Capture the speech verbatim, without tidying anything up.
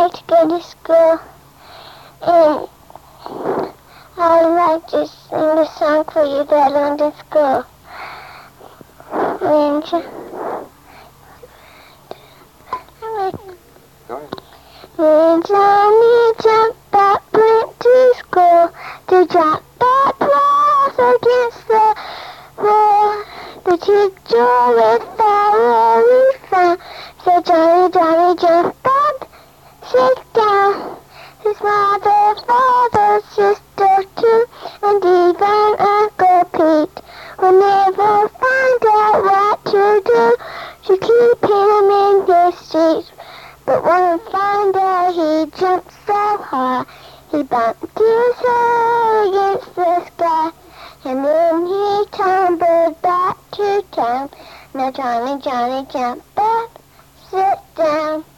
like to go to school, and I would like to sing a song for you that I learned in school. When, when Johnny jumped up, went to school to drop that ball against the wall. The teacher without worry found. So Johnny, Johnny jumped up, sit down. His mother, father, sister too, and even Uncle Pete will never find out what to do to keep him in his seat. But when he found out, he jumped so high, he bumped his head against the sky, and then he tumbled back to town. Now Johnny, Johnny, jump up, sit down.